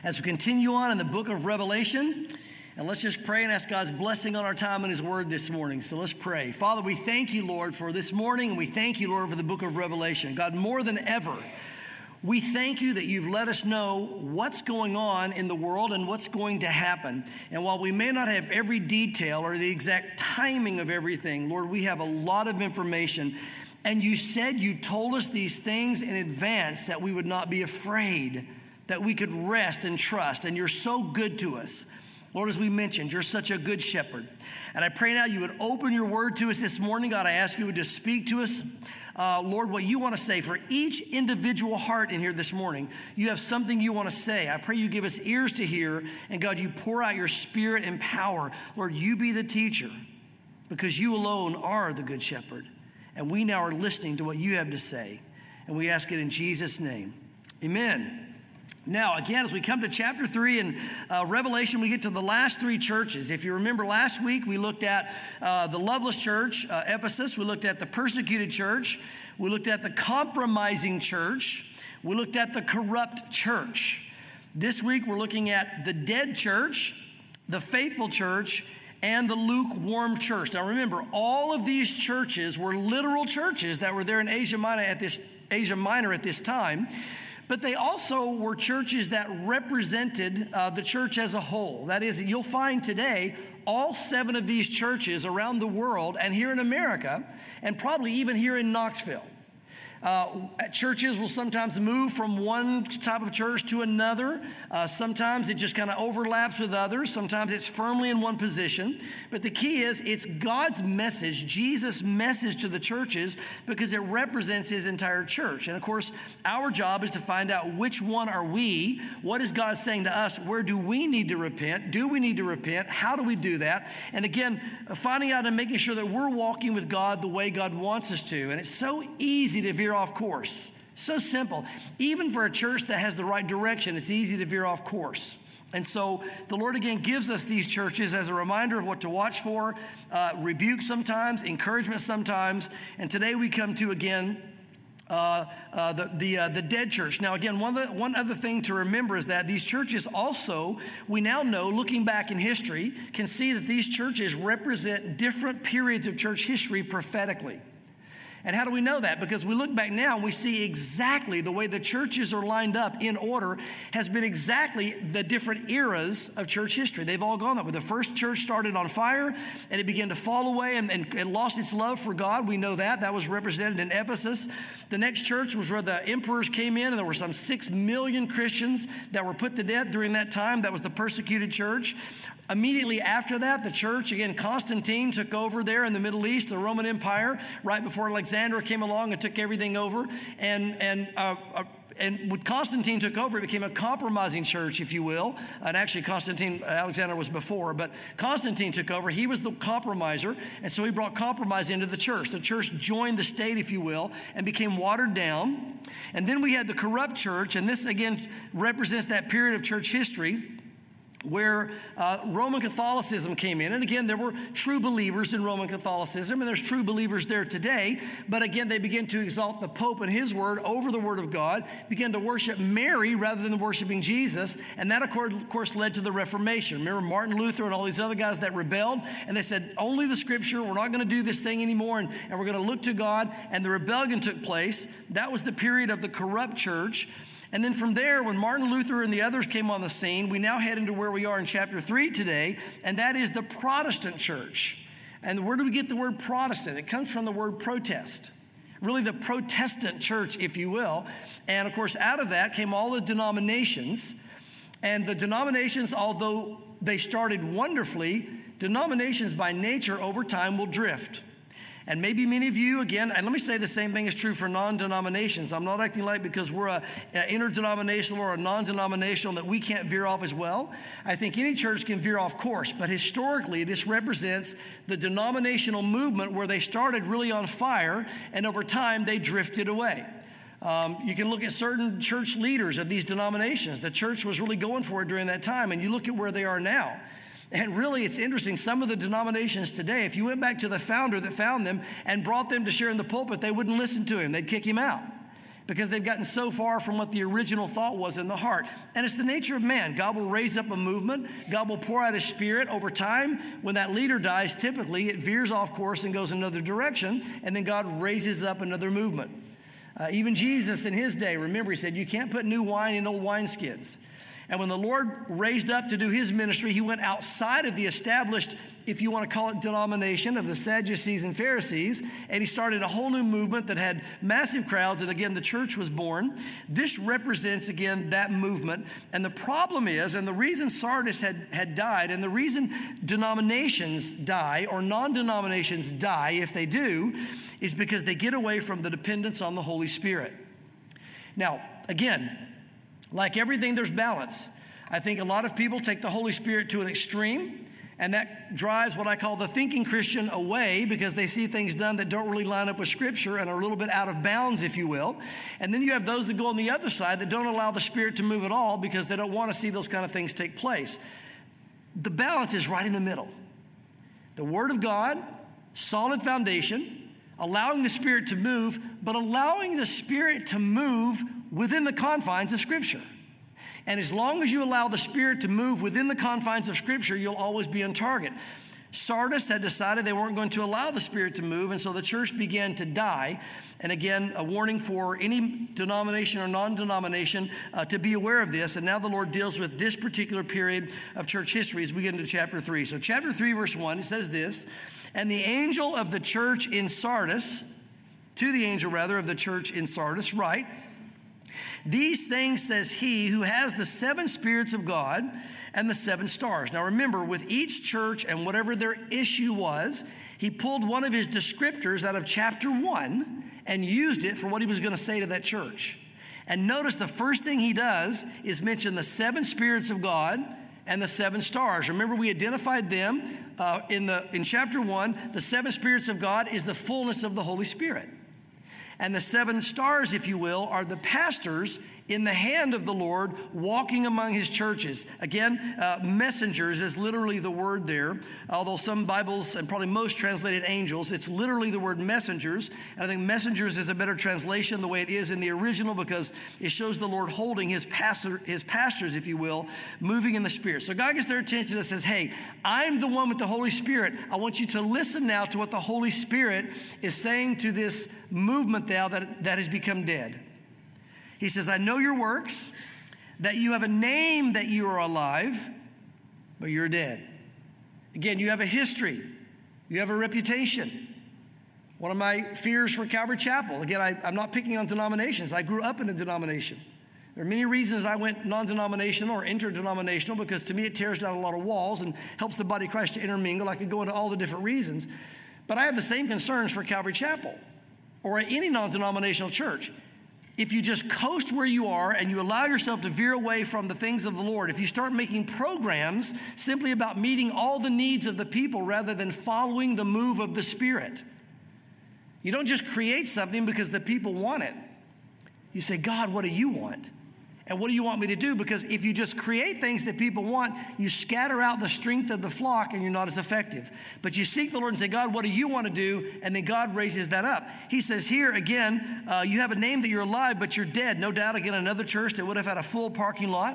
as we continue on in the book of Revelation. And let's just pray and ask God's blessing on our time in His Word this morning. So let's pray. Father, we thank you, Lord, for this morning, and we thank you, Lord, for the book of Revelation. God, more than ever, we thank you that you've let us know what's going on in the world and what's going to happen. And while we may not have every detail or the exact timing of everything, Lord, we have a lot of information. And you said you told us these things in advance that we would not be afraid, that we could rest and trust. And you're so good to us. Lord, as we mentioned, you're such a good shepherd. And I pray now you would open your word to us this morning. God, I ask you to speak to us. Lord, what you want to say for each individual heart in here this morning. You have something you want to say. I pray you give us ears to hear. And God, you pour out your spirit and power. Lord, you be the teacher because you alone are the good shepherd. And we now are listening to what you have to say. And we ask it in Jesus' name. Amen. Now, again, as we come to chapter 3 in Revelation, we get to the last three churches. If you remember last week, we looked at the loveless church, Ephesus. We looked at the persecuted church. We looked at the compromising church. We looked at the corrupt church. This week, we're looking at the dead church, the faithful church, and the lukewarm church. Now, remember, all of these churches were literal churches that were there in Asia Minor at this time. But they also were churches that represented the church as a whole. That is, you'll find today all 7 of these churches around the world and here in America, and probably even here in Knoxville. Churches will sometimes move from one type of church to another. Sometimes it just kind of overlaps with others. Sometimes it's firmly in one position. But the key is it's God's message, Jesus' message to the churches, because it represents his entire church. And of course, our job is to find out which one are we? What is God saying to us? Where do we need to repent? Do we need to repent? How do we do that? And again, finding out and making sure that we're walking with God the way God wants us to. And it's so easy to veer off course. So simple. Even for a church that has the right direction, it's easy to veer off course. And so the Lord again gives us these churches as a reminder of what to watch for, rebuke sometimes, encouragement sometimes. And today we come to again the dead church. Now again, one other thing to remember is that these churches also, we now know, looking back in history, can see that these churches represent different periods of church history prophetically. And how do we know that? Because we look back now and we see exactly the way the churches are lined up in order has been exactly the different eras of church history. They've all gone that way. The first church started on fire and it began to fall away and lost its love for God. We know that. That was represented in Ephesus. The next church was where the emperors came in, and there were some 6 million Christians that were put to death during that time. That was the persecuted church. Immediately after that, the church, again, Constantine took over there in the Middle East, the Roman Empire, right before Alexander came along and took everything over. And when Constantine took over, it became a compromising church, if you will. And actually, Alexander was before, but Constantine took over. He was the compromiser, and so he brought compromise into the church. The church joined the state, if you will, and became watered down. And then we had the corrupt church, and this, again, represents that period of church history where Roman Catholicism came in. And again, there were true believers in Roman Catholicism, and there's true believers there today. But again, they began to exalt the Pope and his word over the word of God, began to worship Mary rather than worshiping Jesus. And that, of course, led to the Reformation. Remember Martin Luther and all these other guys that rebelled, and they said, only the scripture, we're not going to do this thing anymore, and we're going to look to God. And the rebellion took place. That was the period of the corrupt church. And then from there, when Martin Luther and the others came on the scene, we now head into where we are in chapter 3 today, and that is the Protestant church. And where do we get the word Protestant? It comes from the word protest, really the Protestant church, if you will. And of course, out of that came all the denominations. And the denominations, although they started wonderfully, denominations by nature over time will drift. And maybe many of you, again, and let me say the same thing is true for non-denominations. I'm not acting like because we're an interdenominational or a non-denominational that we can't veer off as well. I think any church can veer off course. But historically, this represents the denominational movement where they started really on fire, and over time, they drifted away. You can look at certain church leaders of these denominations. The church was really going for it during that time, and you look at where they are now. And really, it's interesting, some of the denominations today, if you went back to the founder that found them and brought them to share in the pulpit, they wouldn't listen to him. They'd kick him out because they've gotten so far from what the original thought was in the heart. And it's the nature of man. God will raise up a movement. God will pour out his Spirit over time. When that leader dies, typically it veers off course and goes another direction, and then God raises up another movement. Even Jesus in his day, remember, he said, you can't put new wine in old wineskins. And when the Lord raised up to do his ministry, he went outside of the established, if you want to call it denomination, of the Sadducees and Pharisees, and he started a whole new movement that had massive crowds, and again, the church was born. This represents, again, that movement. And the problem is, and the reason Sardis had died, and the reason denominations die, or non-denominations die if they do, is because they get away from the dependence on the Holy Spirit. Now, again, like everything, there's balance. I think a lot of people take the Holy Spirit to an extreme, and that drives what I call the thinking Christian away because they see things done that don't really line up with Scripture and are a little bit out of bounds, if you will. And then you have those that go on the other side that don't allow the Spirit to move at all because they don't want to see those kind of things take place. The balance is right in the middle. The Word of God, solid foundation, allowing the Spirit to move, but allowing the Spirit to move within the confines of Scripture. And as long as you allow the Spirit to move within the confines of Scripture, you'll always be on target. Sardis had decided they weren't going to allow the Spirit to move, and so the church began to die. And again, a warning for any denomination or non-denomination to be aware of this. And now the Lord deals with this particular period of church history as we get into chapter 3. So chapter 3, verse 1, it says this, and the angel of the church in Sardis, to the angel rather of the church in Sardis, write, these things says he who has the 7 spirits of God and the 7 stars. Now remember, with each church and whatever their issue was, he pulled one of his descriptors out of chapter 1 and used it for what he was going to say to that church. And notice the first thing he does is mention the 7 spirits of God and the 7 stars. Remember, we identified them in chapter 1. The 7 spirits of God is the fullness of the Holy Spirit. And the 7 stars, if you will, are the pastors in the hand of the Lord walking among his churches. Again, messengers is literally the word there. Although some Bibles, and probably most translated angels, it's literally the word messengers. And I think messengers is a better translation the way it is in the original because it shows the Lord holding his pastors, if you will, moving in the Spirit. So God gets their attention and says, hey, I'm the one with the Holy Spirit. I want you to listen now to what the Holy Spirit is saying to this movement now that has become dead. He says, I know your works, that you have a name that you are alive, but you're dead. Again, you have a history. You have a reputation. One of my fears for Calvary Chapel, again, I'm not picking on denominations. I grew up in a denomination. There are many reasons I went non-denominational or interdenominational because to me it tears down a lot of walls and helps the body of Christ to intermingle. I could go into all the different reasons. But I have the same concerns for Calvary Chapel or any non-denominational church. If you just coast where you are and you allow yourself to veer away from the things of the Lord, if you start making programs simply about meeting all the needs of the people rather than following the move of the Spirit, you don't just create something because the people want it. You say, God, what do you want? And what do you want me to do? Because if you just create things that people want, you scatter out the strength of the flock and you're not as effective. But you seek the Lord and say, God, what do you want to do? And then God raises that up. He says here again, you have a name that you're alive, but you're dead. No doubt, again, another church that would have had a full parking lot.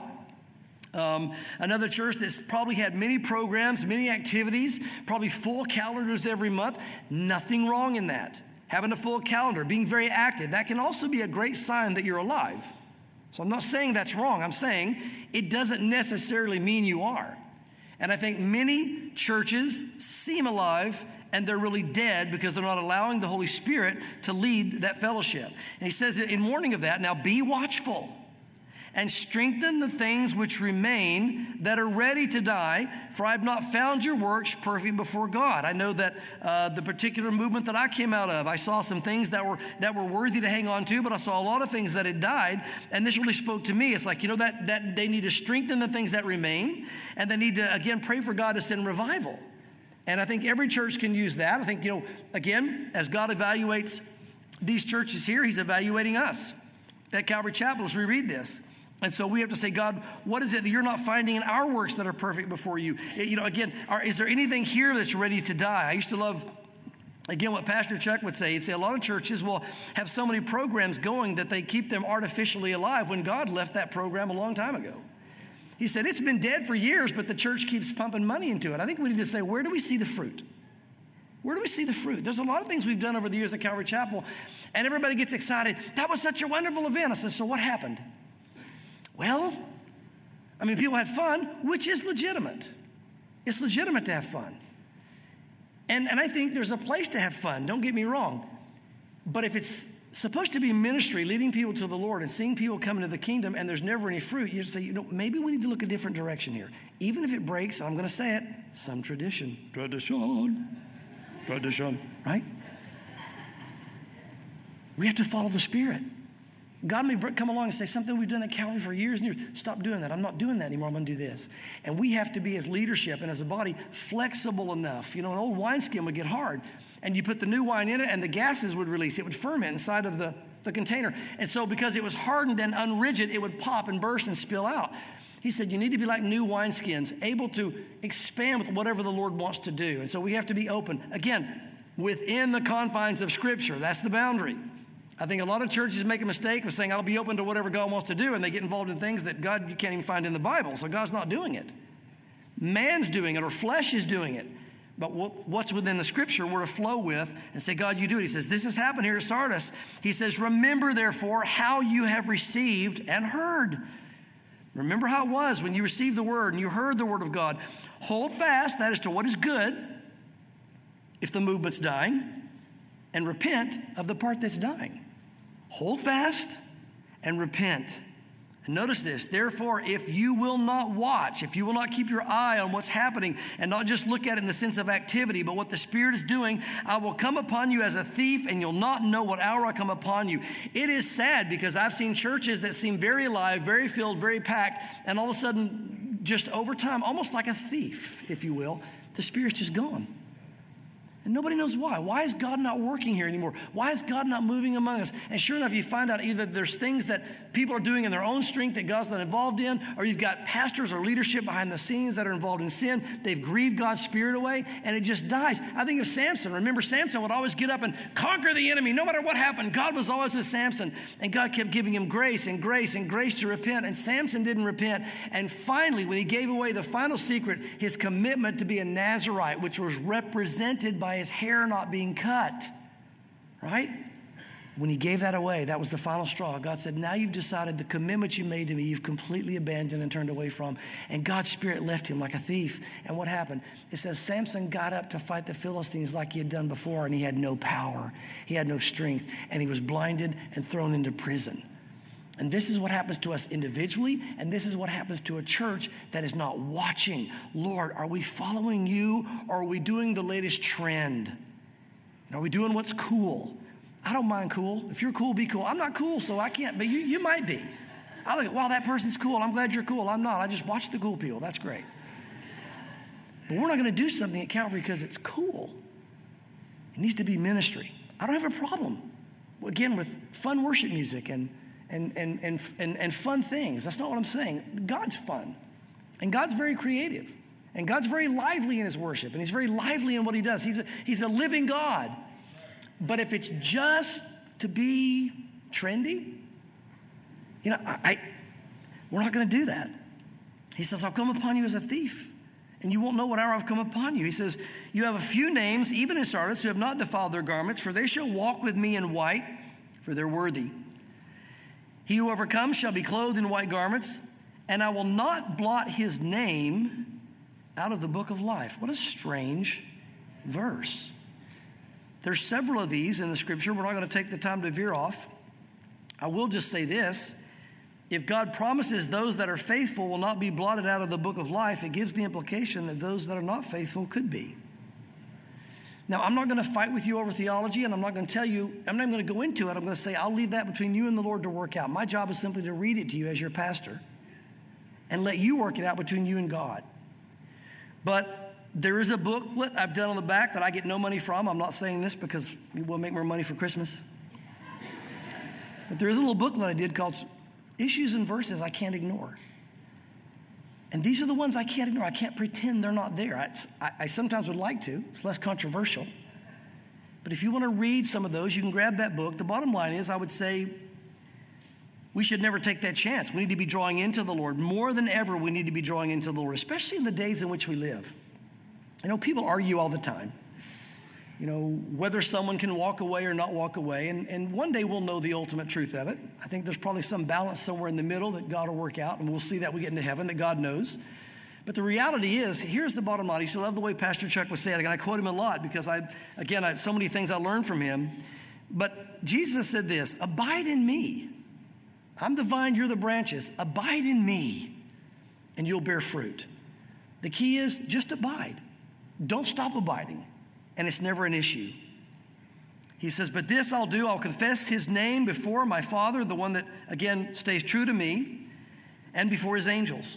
Another church that's probably had many programs, many activities, probably full calendars every month. Nothing wrong in that. Having a full calendar, being very active, that can also be a great sign that you're alive. So I'm not saying that's wrong. I'm saying it doesn't necessarily mean you are. And I think many churches seem alive and they're really dead because they're not allowing the Holy Spirit to lead that fellowship. And he says in warning of that, now be watchful and strengthen the things which remain that are ready to die, for I have not found your works perfect before God. I know that the particular movement that I came out of, I saw some things that were worthy to hang on to, but I saw a lot of things that had died, and this really spoke to me. It's like, that they need to strengthen the things that remain, and they need to, again, pray for God to send revival. And I think every church can use that. I think, again, as God evaluates these churches here, he's evaluating us at Calvary Chapel as we read this. And so we have to say, God, what is it that you're not finding in our works that are perfect before you? Again, is there anything here that's ready to die? I used to love Again, what Pastor Chuck would say, he'd say a lot of churches will have so many programs going that they keep them artificially alive when God left that program a long time ago. He said, it's been dead for years, but the church keeps pumping money into it. I think we need to say, where do we see the fruit? Where do we see the fruit? There's a lot of things we've done over the years at Calvary Chapel, and everybody gets excited. That was such a wonderful event. I said, so what happened? Well, I mean, people had fun, which is legitimate. It's legitimate to have fun. And I think there's a place to have fun, don't get me wrong. But if it's supposed to be ministry, leading people to the Lord and seeing people come into the kingdom and there's never any fruit, you just say, maybe we need to look a different direction here. Even if it breaks, I'm going to say it, some tradition. Tradition, right? We have to follow the Spirit. God may come along and say something we've done at Calvary for years and years. Stop doing that. I'm not doing that anymore. I'm going to do this. And we have to be, as leadership and as a body, flexible enough. An old wineskin would get hard, and you put the new wine in it, and the gases would release. It would ferment inside of the container. And so because it was hardened and unrigid, it would pop and burst and spill out. He said, you need to be like new wineskins, able to expand with whatever the Lord wants to do. And so we have to be open. Again, within the confines of Scripture. That's the boundary. I think a lot of churches make a mistake of saying, I'll be open to whatever God wants to do, and they get involved in things that God, you can't even find in the Bible, so God's not doing it. Man's doing it, or flesh is doing it. But what's within the Scripture, we're to flow with and say, God, you do it. He says, this has happened here at Sardis. He says, remember, therefore, how you have received and heard. Remember how it was when you received the word and you heard the word of God. Hold fast, that is to what is good, if the movement's dying, and repent of the part that's dying. Hold fast and repent. And notice this, therefore, if you will not watch, if you will not keep your eye on what's happening and not just look at it in the sense of activity, but what the Spirit is doing, I will come upon you as a thief and you'll not know what hour I come upon you. It is sad because I've seen churches that seem very alive, very filled, very packed, and all of a sudden, just over time, almost like a thief, if you will, the Spirit's just gone. And nobody knows why. Why is God not working here anymore? Why is God not moving among us? And sure enough, you find out either there's things that people are doing in their own strength that God's not involved in, or you've got pastors or leadership behind the scenes that are involved in sin. They've grieved God's Spirit away, and it just dies. I think of Samson. Remember, Samson would always get up and conquer the enemy. No matter what happened, God was always with Samson, and God kept giving him grace and grace and grace to repent, and Samson didn't repent. And finally, when he gave away the final secret, his commitment to be a Nazirite, which was represented by his hair not being cut, right? When he gave that away, that was the final straw. God said, now you've decided the commitment you made to me, you've completely abandoned and turned away from. And God's Spirit left him like a thief. And what happened? It says Samson got up to fight the Philistines like he had done before, and he had no power. He had no strength, and he was blinded and thrown into prison. And this is what happens to us individually, and this is what happens to a church that is not watching. Lord, are we following you, or are we doing the latest trend? Are we doing what's cool? I don't mind cool. If you're cool, be cool. I'm not cool, so I can't, but you might be. I look at, wow, that person's cool. I'm glad you're cool. I'm not. I just watch the cool people. That's great. But we're not going to do something at Calvary because it's cool. It needs to be ministry. I don't have a problem, again, with fun worship music and fun things. That's not what I'm saying. God's fun. And God's very creative. And God's very lively in his worship. And he's very lively in what he does. He's a living God. But if it's just to be trendy, we're not going to do that. He says, I'll come upon you as a thief, and you won't know what hour I've come upon you. He says, you have a few names, even in Sardis, who have not defiled their garments, for they shall walk with me in white, for they're worthy. He who overcomes shall be clothed in white garments, and I will not blot his name out of the book of life. What a strange verse. There's several of these in the Scripture. We're not going to take the time to veer off. I will just say this. If God promises those that are faithful will not be blotted out of the book of life, it gives the implication that those that are not faithful could be. Now, I'm not going to fight with you over theology, and I'm not going to tell you, I'm not going to go into it. I'm going to say, I'll leave that between you and the Lord to work out. My job is simply to read it to you as your pastor and let you work it out between you and God. But there is a booklet I've done on the back that I get no money from. I'm not saying this because we'll make more money for Christmas. But there is a little booklet I did called Issues and Verses I Can't Ignore. And these are the ones I can't ignore. I can't pretend they're not there. I sometimes would like to. It's less controversial. But if you want to read some of those, you can grab that book. The bottom line is, I would say, we should never take that chance. We need to be drawing into the Lord. More than ever, we need to be drawing into the Lord, especially in the days in which we live. People argue all the time, whether someone can walk away or not walk away. And one day we'll know the ultimate truth of it. I think there's probably some balance somewhere in the middle that God will work out, and we'll see that we get into heaven, that God knows. But the reality is, here's the bottom line. I used to love the way Pastor Chuck would say it, and I quote him a lot because I so many things I learned from him. But Jesus said this, abide in me. I'm the vine, you're the branches. Abide in me, and you'll bear fruit. The key is just abide. Don't stop abiding, and it's never an issue. He says, but this I'll do, I'll confess his name before my Father, the one that, again, stays true to me, and before his angels.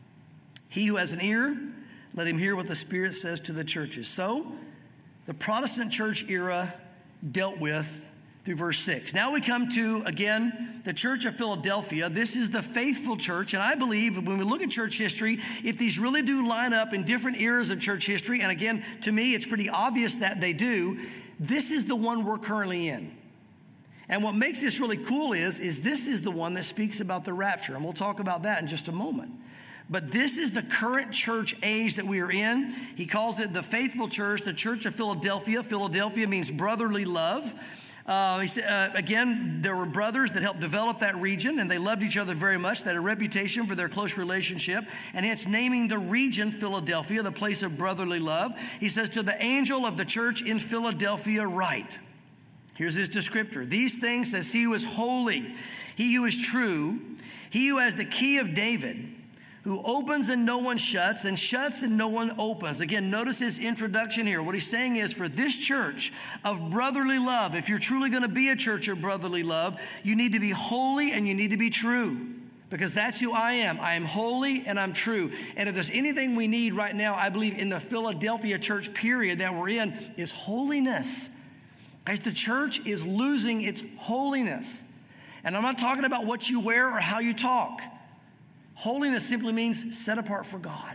He who has an ear, let him hear what the Spirit says to the churches. So, the Protestant church era dealt with through verse 6. Now we come to, again, the Church of Philadelphia. This is the faithful church, and I believe when we look at church history, if these really do line up in different eras of church history, and again, to me, it's pretty obvious that they do, this is the one we're currently in. And what makes this really cool is this is the one that speaks about the rapture, and we'll talk about that in just a moment. But this is the current church age that we are in. He calls it the faithful church, the Church of Philadelphia. Philadelphia means brotherly love. He said, again, there were brothers that helped develop that region, and they loved each other very much. They had a reputation for their close relationship, and hence naming the region Philadelphia, the place of brotherly love. He says, to the angel of the church in Philadelphia write. Here's his descriptor. These things says he who is holy, he who is true, he who has the key of David, who opens and no one shuts, and shuts and no one opens. Again, notice his introduction here. What he's saying is, for this church of brotherly love, if you're truly going to be a church of brotherly love, you need to be holy and you need to be true. Because that's who I am. I am holy and I'm true. And if there's anything we need right now, I believe in the Philadelphia church period that we're in, is holiness. As the church is losing its holiness. And I'm not talking about what you wear or how you talk. Holiness simply means set apart for God.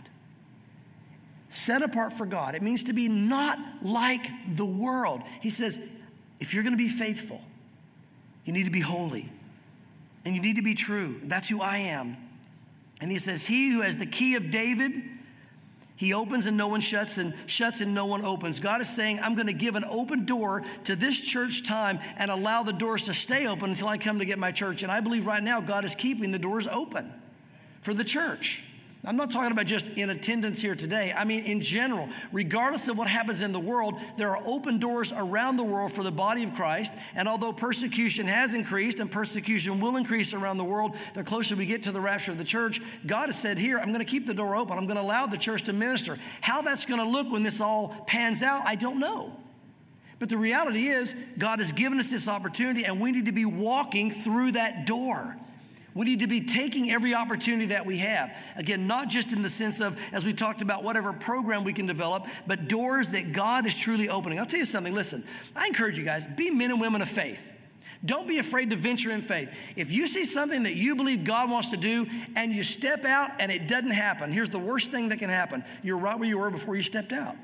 Set apart for God. It means to be not like the world. He says, if you're going to be faithful, you need to be holy. And you need to be true. That's who I am. And he says, he who has the key of David, he opens and no one shuts, and shuts and no one opens. God is saying, I'm going to give an open door to this church time and allow the doors to stay open until I come to get my church. And I believe right now God is keeping the doors open for the church. I'm not talking about just in attendance here today. I mean, in general, regardless of what happens in the world, there are open doors around the world for the body of Christ. And although persecution has increased and persecution will increase around the world, the closer we get to the rapture of the church, God has said here, I'm going to keep the door open. I'm going to allow the church to minister. How that's going to look when this all pans out, I don't know. But the reality is, God has given us this opportunity, and we need to be walking through that door. We need to be taking every opportunity that we have. Again, not just in the sense of, as we talked about, whatever program we can develop, but doors that God is truly opening. I'll tell you something, listen, I encourage you guys, be men and women of faith. Don't be afraid to venture in faith. If you see something that you believe God wants to do and you step out and it doesn't happen, here's the worst thing that can happen. You're right where you were before you stepped out.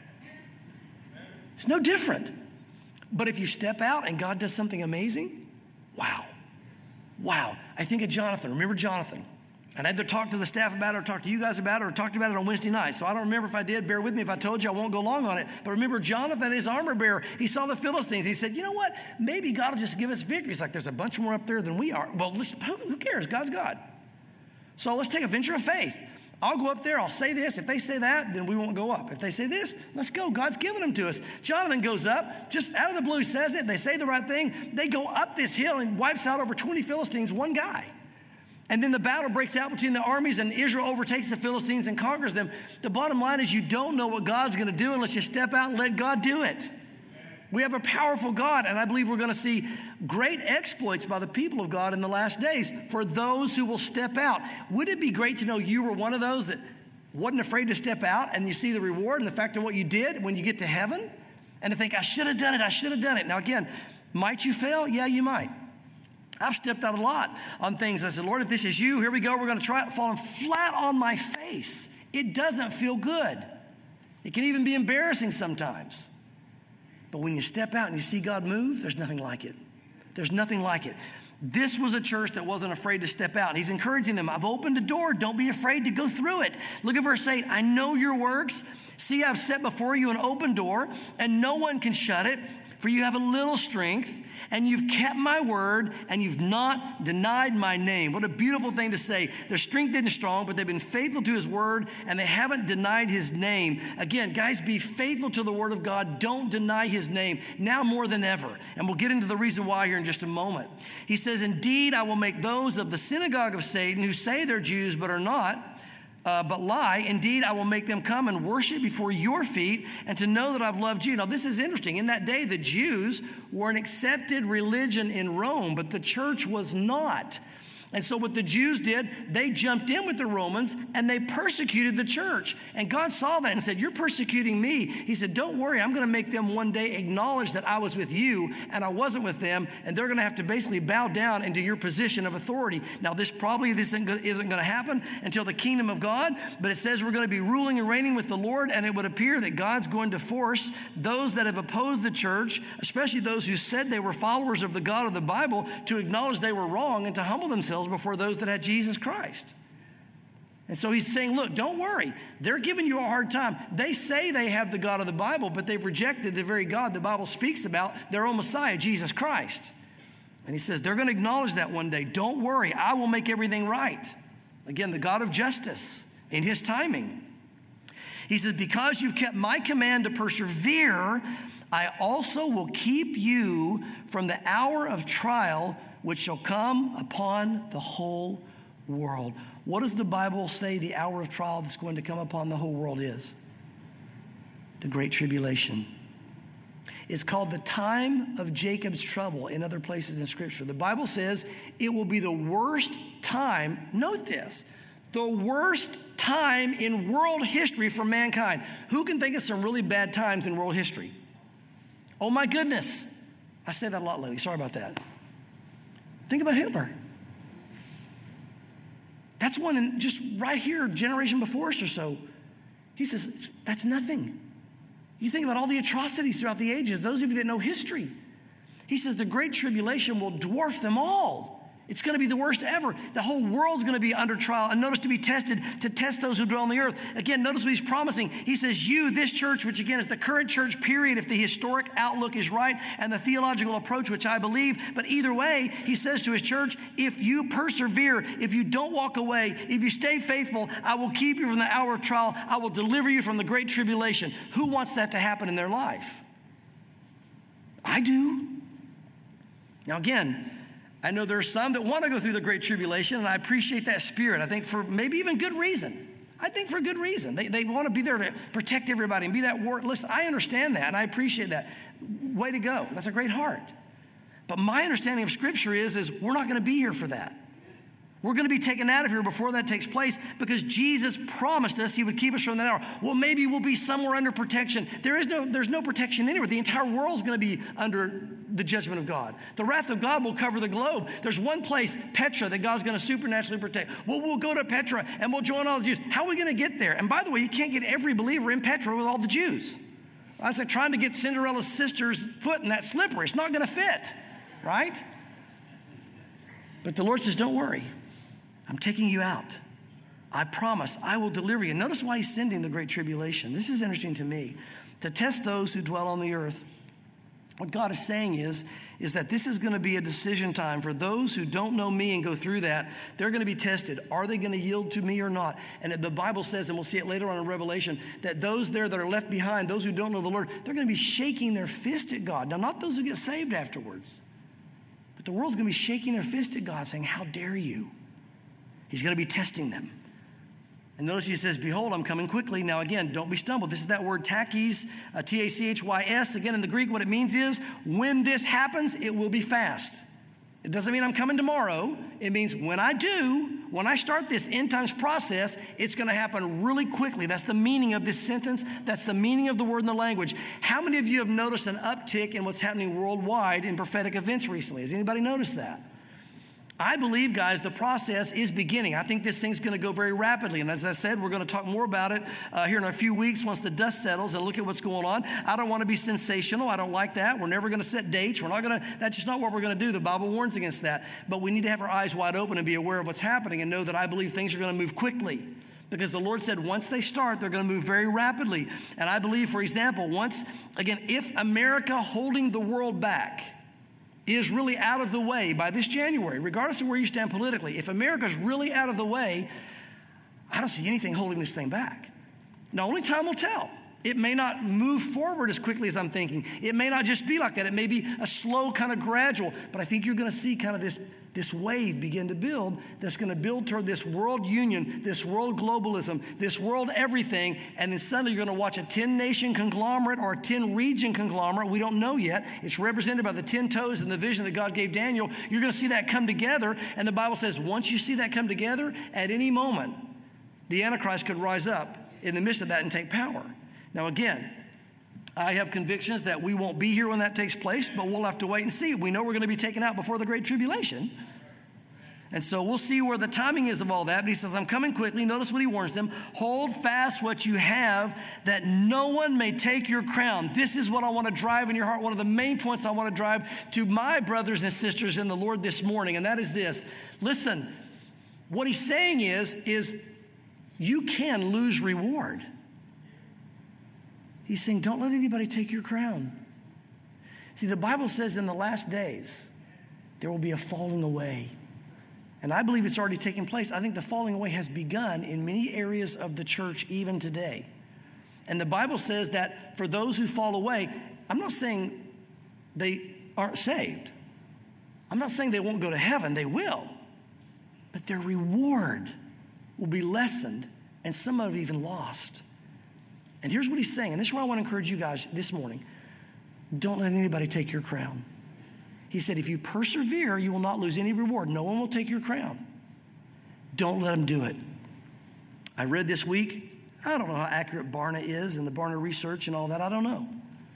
It's no different. But if you step out and God does something amazing, wow. Wow. I think of Jonathan. Remember Jonathan? And I either talked to the staff about it or talked to you guys about it or talked about it on Wednesday night. So I don't remember if I did. Bear with me if I told you. I won't go long on it. But remember Jonathan, his armor bearer, he saw the Philistines. He said, you know what? Maybe God will just give us victory. He's like, there's a bunch more up there than we are. Well, listen, who cares? God's God. So let's take a venture of faith. I'll go up there. I'll say this. If they say that, then we won't go up. If they say this, let's go. God's given them to us. Jonathan goes up. Just out of the blue says it. They say the right thing. They go up this hill and wipes out over 20 Philistines, one guy. And then the battle breaks out between the armies, and Israel overtakes the Philistines and conquers them. The bottom line is you don't know what God's going to do unless you step out and let God do it. We have a powerful God, and I believe we're going to see great exploits by the people of God in the last days for those who will step out. Would it be great to know you were one of those that wasn't afraid to step out, and you see the reward and the fact of what you did when you get to heaven? And to think, I should have done it, I should have done it. Now again, might you fail? Yeah, you might. I've stepped out a lot on things. I said, Lord, if this is you, here we go. We're going to try it. Falling flat on my face. It doesn't feel good. It can even be embarrassing sometimes. But when you step out and you see God move, there's nothing like it. There's nothing like it. This was a church that wasn't afraid to step out. He's encouraging them. I've opened a door. Don't be afraid to go through it. Look at verse 8. I know your works. See, I've set before you an open door, and no one can shut it, for you have a little strength, and you've kept my word, and you've not denied my name. What a beautiful thing to say. Their strength isn't strong, but they've been faithful to his word, and they haven't denied his name. Again, guys, be faithful to the word of God. Don't deny his name, now more than ever. And we'll get into the reason why here in just a moment. He says, indeed, I will make those of the synagogue of Satan who say they're Jews but are not, but lie. Indeed, I will make them come and worship before your feet and to know that I've loved you. Now, this is interesting. In that day, the Jews were an accepted religion in Rome, but the church was not. And so what the Jews did, they jumped in with the Romans and they persecuted the church. And God saw that and said, you're persecuting me. He said, don't worry, I'm going to make them one day acknowledge that I was with you and I wasn't with them. And they're going to have to basically bow down into your position of authority. Now, this isn't going to happen until the kingdom of God. But it says we're going to be ruling and reigning with the Lord. And it would appear that God's going to force those that have opposed the church, especially those who said they were followers of the God of the Bible, to acknowledge they were wrong and to humble themselves before those that had Jesus Christ. And so he's saying, look, don't worry. They're giving you a hard time. They say they have the God of the Bible, but they've rejected the very God the Bible speaks about, their own Messiah, Jesus Christ. And he says, they're going to acknowledge that one day. Don't worry. I will make everything right. Again, the God of justice in his timing. He says, because you've kept my command to persevere, I also will keep you from the hour of trial which shall come upon the whole world. What does the Bible say the hour of trial that's going to come upon the whole world is? The Great Tribulation. It's called the time of Jacob's trouble in other places in Scripture. The Bible says it will be the worst time, note this, the worst time in world history for mankind. Who can think of some really bad times in world history? Oh my goodness. I say that a lot lately. Sorry about that. Think about Hitler. That's one in just right here, a generation before us or so. He says, that's nothing. You think about all the atrocities throughout the ages, those of you that know history. He says the Great Tribulation will dwarf them all. It's going to be the worst ever. The whole world's going to be under trial. And notice to be tested, to test those who dwell on the earth. Again, notice what he's promising. He says, you, this church, which again is the current church period, if the historic outlook is right and the theological approach, which I believe. But either way, he says to his church, if you persevere, if you don't walk away, if you stay faithful, I will keep you from the hour of trial. I will deliver you from the Great Tribulation. Who wants that to happen in their life? I do. Now again, I know there are some that want to go through the Great Tribulation, and I appreciate that spirit. I think for maybe even good reason. I think for good reason. They want to be there to protect everybody and be that war. Listen, I understand that, and I appreciate that. Way to go. That's a great heart. But my understanding of Scripture is we're not going to be here for that. We're going to be taken out of here before that takes place because Jesus promised us he would keep us from that hour. Well, maybe we'll be somewhere under protection. There's no protection anywhere. The entire world's going to be under the judgment of God. The wrath of God will cover the globe. There's one place, Petra, that God's going to supernaturally protect. Well, we'll go to Petra and we'll join all the Jews. How are we going to get there? And by the way, you can't get every believer in Petra with all the Jews. I said, trying to get Cinderella's sister's foot in that slipper. It's not going to fit, right? But the Lord says, don't worry. I'm taking you out. I promise I will deliver you. Notice why he's sending the Great Tribulation. This is interesting to me. To test those who dwell on the earth. What God is saying is that this is going to be a decision time for those who don't know me and go through that. They're going to be tested. Are they going to yield to me or not? And the Bible says, and we'll see it later on in Revelation, that those there that are left behind, those who don't know the Lord, they're going to be shaking their fist at God. Now, not those who get saved afterwards, but the world's going to be shaking their fist at God saying, how dare you? He's going to be testing them. And notice he says, behold, I'm coming quickly. Now again, don't be stumbled. This is that word tachys, T-A-C-H-Y-S. Again, in the Greek, what it means is, when this happens, it will be fast. It doesn't mean I'm coming tomorrow. It means when I start this end times process, it's going to happen really quickly. That's the meaning of this sentence. That's the meaning of the word in the language. How many of you have noticed an uptick in what's happening worldwide in prophetic events recently? Has anybody noticed that? I believe, guys, the process is beginning. I think this thing's going to go very rapidly. And as I said, we're going to talk more about it here in a few weeks once the dust settles and look at what's going on. I don't want to be sensational. I don't like that. We're never going to set dates. That's just not what we're going to do. The Bible warns against that. But we need to have our eyes wide open and be aware of what's happening and know that I believe things are going to move quickly. Because the Lord said once they start, they're going to move very rapidly. And I believe, for example, if America holding the world back is really out of the way by this January, regardless of where you stand politically, if America's really out of the way, I don't see anything holding this thing back. Now, only time will tell. It may not move forward as quickly as I'm thinking. It may not just be like that. It may be a slow kind of gradual, but I think you're going to see kind of this wave begin to build that's going to build toward this world union, this world globalism, this world everything, and then suddenly you're going to watch a 10-nation conglomerate or a 10-region conglomerate. We don't know yet. It's represented by the 10 toes and the vision that God gave Daniel. You're going to see that come together, and the Bible says once you see that come together, at any moment, the Antichrist could rise up in the midst of that and take power. Now again, I have convictions that we won't be here when that takes place, but we'll have to wait and see. We know we're going to be taken out before the Great Tribulation. And so we'll see where the timing is of all that. But he says, I'm coming quickly. Notice what he warns them. Hold fast what you have, that no one may take your crown. This is what I want to drive in your heart. One of the main points I want to drive to my brothers and sisters in the Lord this morning, and that is this. Listen, what he's saying is you can lose reward. He's saying, don't let anybody take your crown. See, the Bible says in the last days, there will be a falling away. And I believe it's already taken place. I think the falling away has begun in many areas of the church even today. And the Bible says that for those who fall away, I'm not saying they aren't saved. I'm not saying they won't go to heaven. They will. But their reward will be lessened, and some have even lost. And here's what he's saying, and this is why I want to encourage you guys this morning. Don't let anybody take your crown. He said, if you persevere, you will not lose any reward. No one will take your crown. Don't let them do it. I read this week, I don't know how accurate Barna is and the Barna research and all that. I don't know.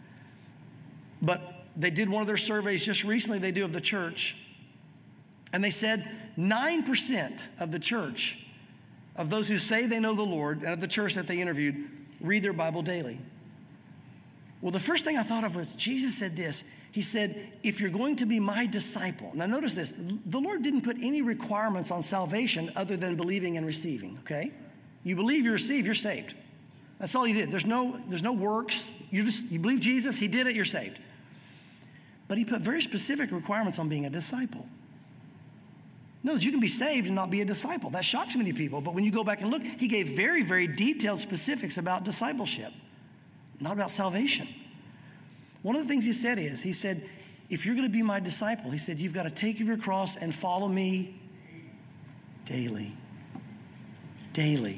But they did one of their surveys just recently they do of the church. And they said 9% of the church, of those who say they know the Lord, and of the church that they interviewed, read their Bible daily. Well, the first thing I thought of was Jesus said this. He said, if you're going to be my disciple. Now notice this. The Lord didn't put any requirements on salvation other than believing and receiving, okay? You believe, you receive, you're saved. That's all he did. There's no works. You believe Jesus, he did it, you're saved. But he put very specific requirements on being a disciple. No, you can be saved and not be a disciple. That shocks many people. But when you go back and look, he gave very, very detailed specifics about discipleship, not about salvation. One of the things he said, if you're going to be my disciple, he said, you've got to take up your cross and follow me daily. Daily.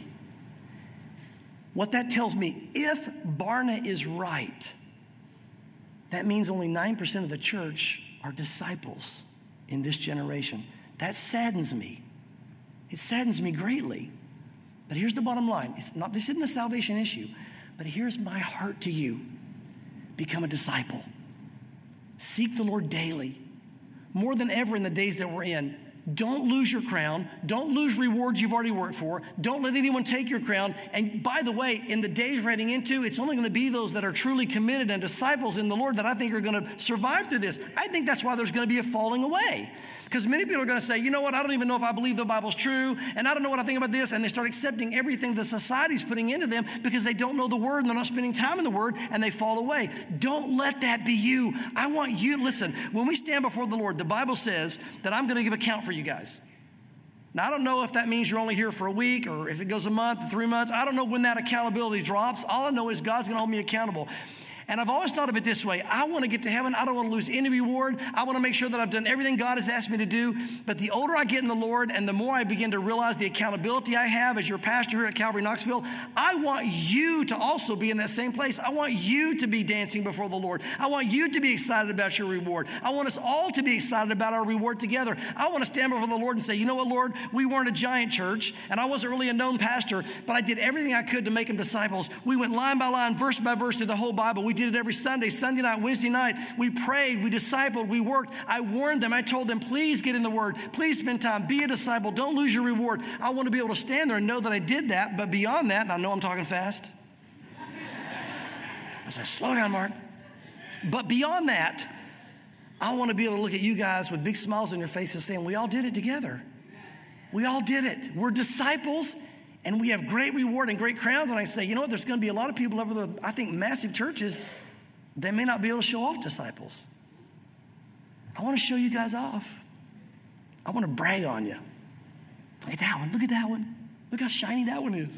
What that tells me, if Barna is right, that means only 9% of the church are disciples in this generation. That saddens me. It saddens me greatly. But here's the bottom line. This isn't a salvation issue, but here's my heart to you. Become a disciple. Seek the Lord daily. More than ever in the days that we're in, don't lose your crown. Don't lose rewards you've already worked for. Don't let anyone take your crown. And by the way, in the days we're heading into, it's only going to be those that are truly committed and disciples in the Lord that I think are going to survive through this. I think that's why there's going to be a falling away. Because many people are going to say, you know what, I don't even know if I believe the Bible's true, and I don't know what I think about this, and they start accepting everything the society's putting into them because they don't know the Word and they're not spending time in the Word, and they fall away. Don't let that be you. I want you, listen, when we stand before the Lord, the Bible says that I'm going to give account for you guys. Now, I don't know if that means you're only here for a week or if it goes a month, 3 months. I don't know when that accountability drops. All I know is God's going to hold me accountable. And I've always thought of it this way. I want to get to heaven. I don't want to lose any reward. I want to make sure that I've done everything God has asked me to do. But the older I get in the Lord and the more I begin to realize the accountability I have as your pastor here at Calvary Knoxville, I want you to also be in that same place. I want you to be dancing before the Lord. I want you to be excited about your reward. I want us all to be excited about our reward together. I want to stand before the Lord and say, you know what, Lord, we weren't a giant church and I wasn't really a known pastor, but I did everything I could to make them disciples. We went line by line, verse by verse through the whole Bible. We we did it every Sunday, Sunday night, Wednesday night. We prayed, we discipled, we worked. I warned them. I told them, please get in the Word. Please spend time. Be a disciple. Don't lose your reward. I want to be able to stand there and know that I did that. But beyond that, and I know I'm talking fast. I said, slow down, Mark. But beyond that, I want to be able to look at you guys with big smiles on your faces saying, we all did it together. We all did it. We're disciples, and we have great reward and great crowns. And I say, you know what? There's going to be a lot of people over the, I think, massive churches that may not be able to show off disciples. I want to show you guys off. I want to brag on you. Look at that one. Look at that one. Look how shiny that one is.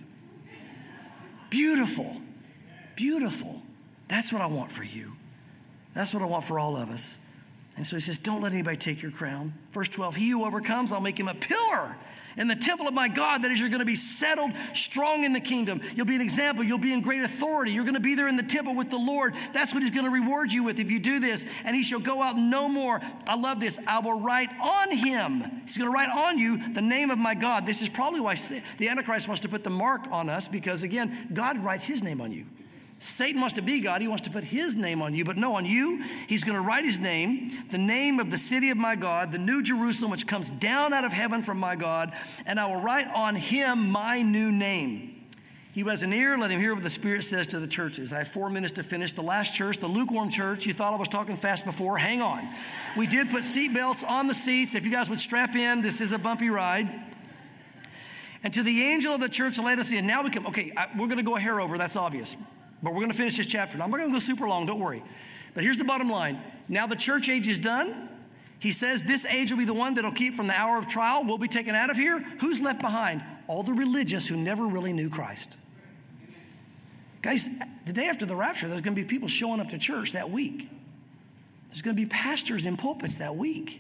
Beautiful. Beautiful. That's what I want for you. That's what I want for all of us. And so he says, don't let anybody take your crown. Verse 12, he who overcomes, I'll make him a pillar in the temple of my God. That is, you're going to be settled strong in the kingdom. You'll be an example. You'll be in great authority. You're going to be there in the temple with the Lord. That's what he's going to reward you with if you do this. And he shall go out no more. I love this. I will write on him. He's going to write on you the name of my God. This is probably why the Antichrist wants to put the mark on us, because, again, God writes his name on you. Satan wants to be God. He wants to put his name on you. But no, on you, he's going to write his name, the name of the city of my God, the new Jerusalem, which comes down out of heaven from my God, and I will write on him my new name. He who has an ear, let him hear what the Spirit says to the churches. I have 4 minutes to finish. The last church, the lukewarm church. You thought I was talking fast before. Hang on. We did put seat belts on the seats. If you guys would strap in, this is a bumpy ride. And to the angel of the church of Laodicea, now we come. Okay, we're going to go a hair over. That's obvious. But we're going to finish this chapter. Now, I'm not going to go super long, don't worry. But here's the bottom line. Now the church age is done. He says this age will be the one that'll keep from the hour of trial. We'll be taken out of here. Who's left behind? All the religious who never really knew Christ. Guys, the day after the rapture, there's going to be people showing up to church that week. There's going to be pastors in pulpits that week.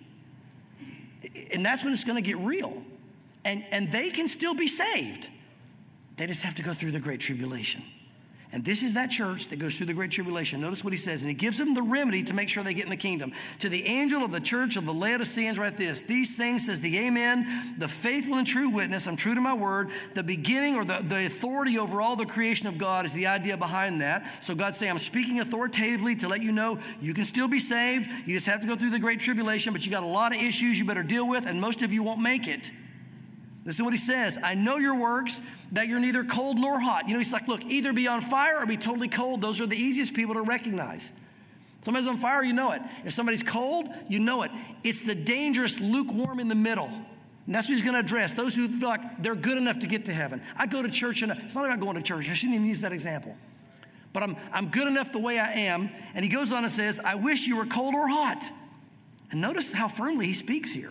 And that's when it's going to get real. And they can still be saved. They just have to go through the Great Tribulation. And this is that church that goes through the Great Tribulation. Notice what he says. And he gives them the remedy to make sure they get in the kingdom. To the angel of the church of the Laodiceans, write this. These things says the Amen, the faithful and true witness. I'm true to my word. The beginning, or the authority over all the creation of God, is the idea behind that. So God's saying, I'm speaking authoritatively to let you know you can still be saved. You just have to go through the Great Tribulation, but you got a lot of issues you better deal with, and most of you won't make it. This is what he says. I know your works, that you're neither cold nor hot. You know, he's like, look, either be on fire or be totally cold. Those are the easiest people to recognize. Somebody's on fire, you know it. If somebody's cold, you know it. It's the dangerous lukewarm in the middle. And that's what he's going to address. Those who feel like they're good enough to get to heaven. I go to church, and it's not about going to church. I shouldn't even use that example. But I'm good enough the way I am. And he goes on and says, I wish you were cold or hot. And notice how firmly he speaks here.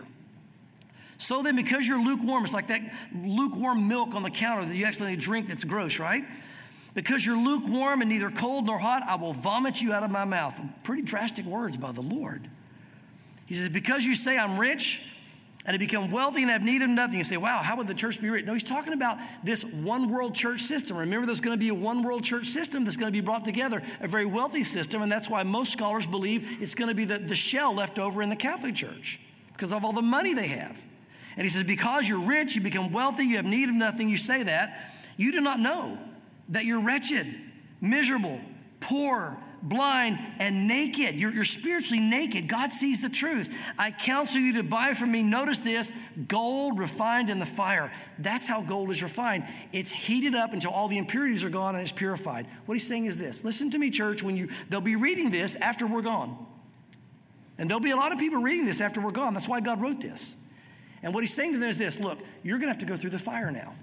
So then, because you're lukewarm, it's like that lukewarm milk on the counter that you accidentally drink that's gross, right? Because you're lukewarm and neither cold nor hot, I will vomit you out of my mouth. Pretty drastic words by the Lord. He says, because you say I'm rich and have become wealthy and have need of nothing, you say, wow, how would the church be rich? No, he's talking about this one world church system. Remember, there's going to be a one world church system that's going to be brought together, a very wealthy system, and that's why most scholars believe it's going to be the shell left over in the Catholic Church because of all the money they have. And he says, because you're rich, you become wealthy, you have need of nothing, you say that. You do not know that you're wretched, miserable, poor, blind, and naked. You're spiritually naked. God sees the truth. I counsel you to buy from me, notice this, gold refined in the fire. That's how gold is refined. It's heated up until all the impurities are gone and it's purified. What he's saying is this. Listen to me, church. They'll be reading this after we're gone. And there'll be a lot of people reading this after we're gone. That's why God wrote this. And what he's saying to them is this, look, you're going to have to go through the fire now.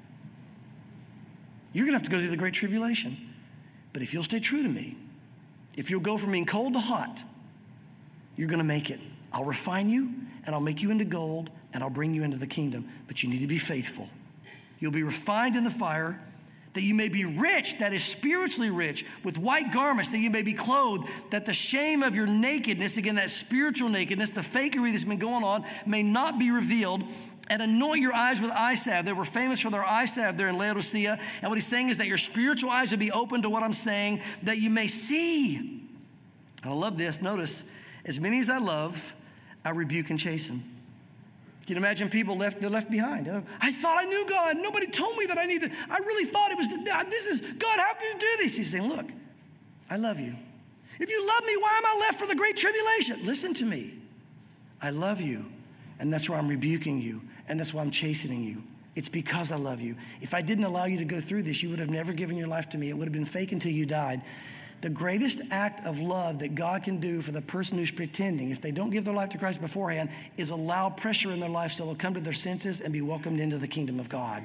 You're going to have to go through the Great Tribulation. But if you'll stay true to me, if you'll go from being cold to hot, you're going to make it. I'll refine you, and I'll make you into gold, and I'll bring you into the kingdom. But you need to be faithful. You'll be refined in the fire, that you may be rich, that is spiritually rich, with white garments, that you may be clothed, that the shame of your nakedness, again, that spiritual nakedness, the fakery that's been going on, may not be revealed, and anoint your eyes with eye salve. They were famous for their eye salve there in Laodicea. And what he's saying is that your spiritual eyes will be open to what I'm saying, that you may see. And I love this. Notice, as many as I love, I rebuke and chasten. Can you imagine people left behind? I thought I knew God. Nobody told me that I really thought it was, this is, God, how can you do this? He's saying, look, I love you. If you love me, why am I left for the great tribulation? Listen to me. I love you, and that's why I'm rebuking you, and that's why I'm chastening you. It's because I love you. If I didn't allow you to go through this, you would have never given your life to me. It would have been fake until you died. The greatest act of love that God can do for the person who's pretending, if they don't give their life to Christ beforehand, is allow pressure in their life so they'll come to their senses and be welcomed into the kingdom of God.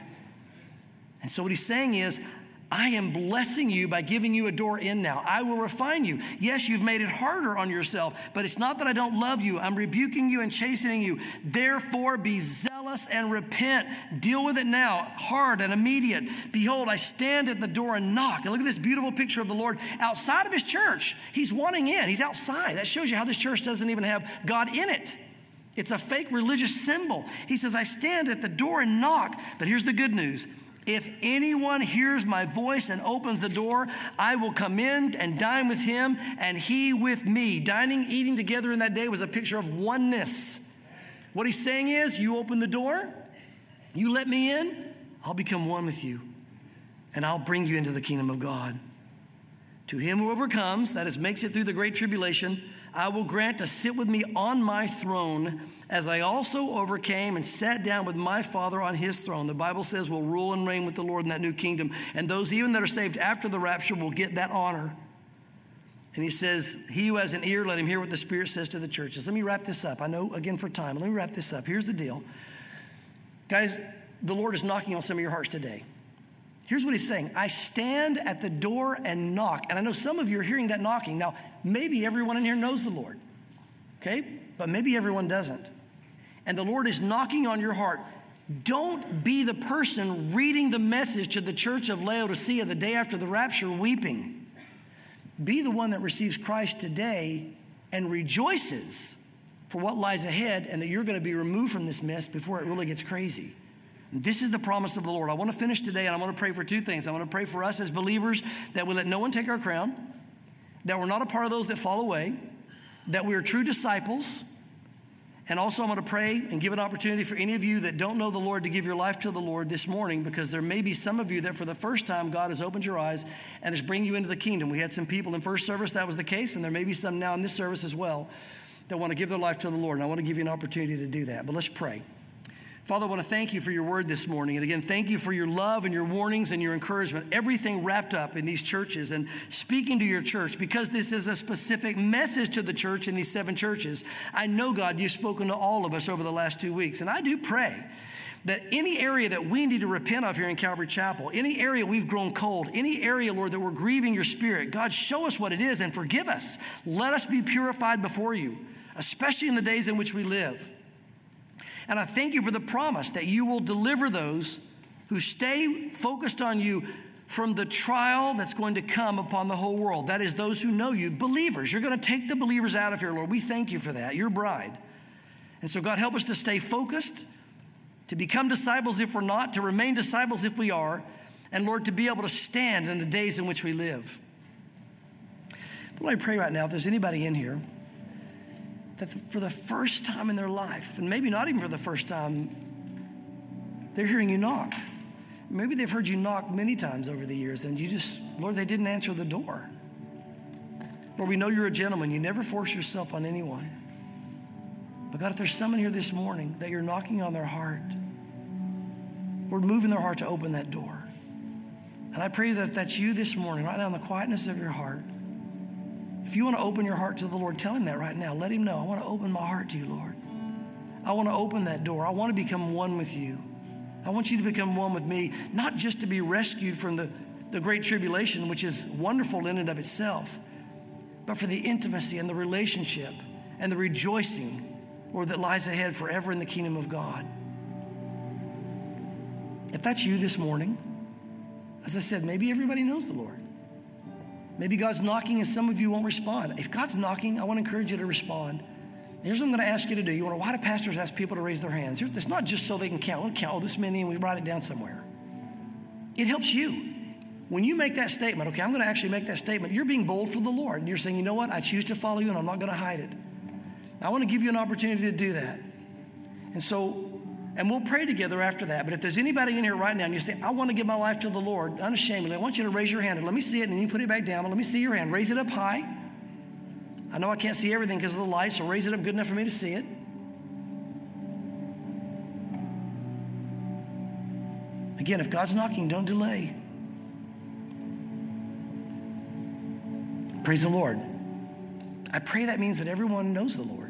And so what he's saying is, I am blessing you by giving you a door in now. I will refine you. Yes, you've made it harder on yourself, but it's not that I don't love you. I'm rebuking you and chastening you. Therefore, be zealous and repent. Deal with it now, hard and immediate. Behold, I stand at the door and knock. And look at this beautiful picture of the Lord outside of his church. He's wanting in. He's outside. That shows you how this church doesn't even have God in it. It's a fake religious symbol. He says, I stand at the door and knock. But here's the good news. If anyone hears my voice and opens the door, I will come in and dine with him and he with me. Dining, eating together in that day was a picture of oneness. What he's saying is, you open the door, you let me in, I'll become one with you, and I'll bring you into the kingdom of God. To him who overcomes, that is, makes it through the great tribulation, I will grant to sit with me on my throne, as I also overcame and sat down with my Father on his throne. The Bible says we'll rule and reign with the Lord in that new kingdom. And those even that are saved after the rapture will get that honor. And he says, he who has an ear, let him hear what the Spirit says to the churches. Let me wrap this up. I know, again, for time. Let me wrap this up. Here's the deal. Guys, the Lord is knocking on some of your hearts today. Here's what he's saying. I stand at the door and knock. And I know some of you are hearing that knocking. Now, maybe everyone in here knows the Lord. Okay? But maybe everyone doesn't. And the Lord is knocking on your heart. Don't be the person reading the message to the church of Laodicea the day after the rapture weeping. Be the one that receives Christ today and rejoices for what lies ahead and that you're going to be removed from this mess before it really gets crazy. This is the promise of the Lord. I want to finish today and I want to pray for two things. I want to pray for us as believers that we let no one take our crown, that we're not a part of those that fall away, that we are true disciples. And also I'm going to pray and give an opportunity for any of you that don't know the Lord to give your life to the Lord this morning, because there may be some of you that for the first time God has opened your eyes and is bringing you into the kingdom. We had some people in first service that was the case, and there may be some now in this service as well that want to give their life to the Lord. And I want to give you an opportunity to do that. But let's pray. Father, I want to thank you for your word this morning. And again, thank you for your love and your warnings and your encouragement, everything wrapped up in these churches and speaking to your church, because this is a specific message to the church in these 7 churches. I know, God, you've spoken to all of us over the last 2 weeks. And I do pray that any area that we need to repent of here in Calvary Chapel, any area we've grown cold, any area, Lord, that we're grieving your Spirit, God, show us what it is and forgive us. Let us be purified before you, especially in the days in which we live. And I thank you for the promise that you will deliver those who stay focused on you from the trial that's going to come upon the whole world. That is those who know you, believers. You're going to take the believers out of here, Lord. We thank you for that, your bride. And so, God, help us to stay focused, to become disciples if we're not, to remain disciples if we are, and, Lord, to be able to stand in the days in which we live. Lord, I pray right now, if there's anybody in here that for the first time in their life, and maybe not even for the first time, they're hearing you knock. Maybe they've heard you knock many times over the years, and you just, Lord, they didn't answer the door. Lord, we know you're a gentleman. You never force yourself on anyone. But God, if there's someone here this morning that you're knocking on their heart, Lord, move in their heart to open that door. And I pray that if that's you this morning, right now in the quietness of your heart, if you want to open your heart to the Lord, tell him that right now. Let him know, I want to open my heart to you, Lord. I want to open that door. I want to become one with you. I want you to become one with me, not just to be rescued from the great tribulation, which is wonderful in and of itself, but for the intimacy and the relationship and the rejoicing, Lord, that lies ahead forever in the kingdom of God. If that's you this morning, as I said, maybe everybody knows the Lord. Maybe God's knocking and some of you won't respond. If God's knocking, I want to encourage you to respond. Here's what I'm going to ask you to do. You want to, why do pastors ask people to raise their hands? It's not just so they can count. We'll count this many and we write it down somewhere. It helps you. When you make that statement, okay, I'm going to actually make that statement, you're being bold for the Lord. And you're saying, you know what? I choose to follow you and I'm not going to hide it. I want to give you an opportunity to do that. And so, and we'll pray together after that. But if there's anybody in here right now and you say, I want to give my life to the Lord unashamedly, I want you to raise your hand. And let me see it, and then you put it back down. But let me see your hand. Raise it up high. I know I can't see everything because of the light, so raise it up good enough for me to see it. Again, if God's knocking, don't delay. Praise the Lord. I pray that means that everyone knows the Lord.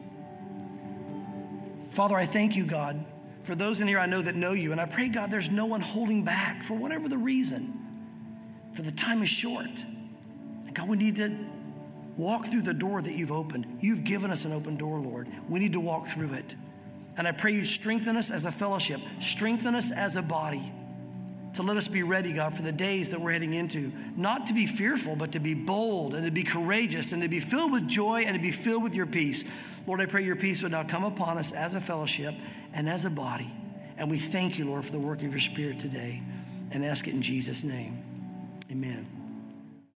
Father, I thank you, God, for those in here I know that know you. And I pray, God, there's no one holding back for whatever the reason. For the time is short. And God, we need to walk through the door that you've opened. You've given us an open door, Lord. We need to walk through it. And I pray you strengthen us as a fellowship. Strengthen us as a body. To let us be ready, God, for the days that we're heading into. Not to be fearful, but to be bold and to be courageous and to be filled with joy and to be filled with your peace. Lord, I pray your peace would now come upon us as a fellowship and as a body. And we thank you, Lord, for the work of your Spirit today and ask it in Jesus' name. Amen.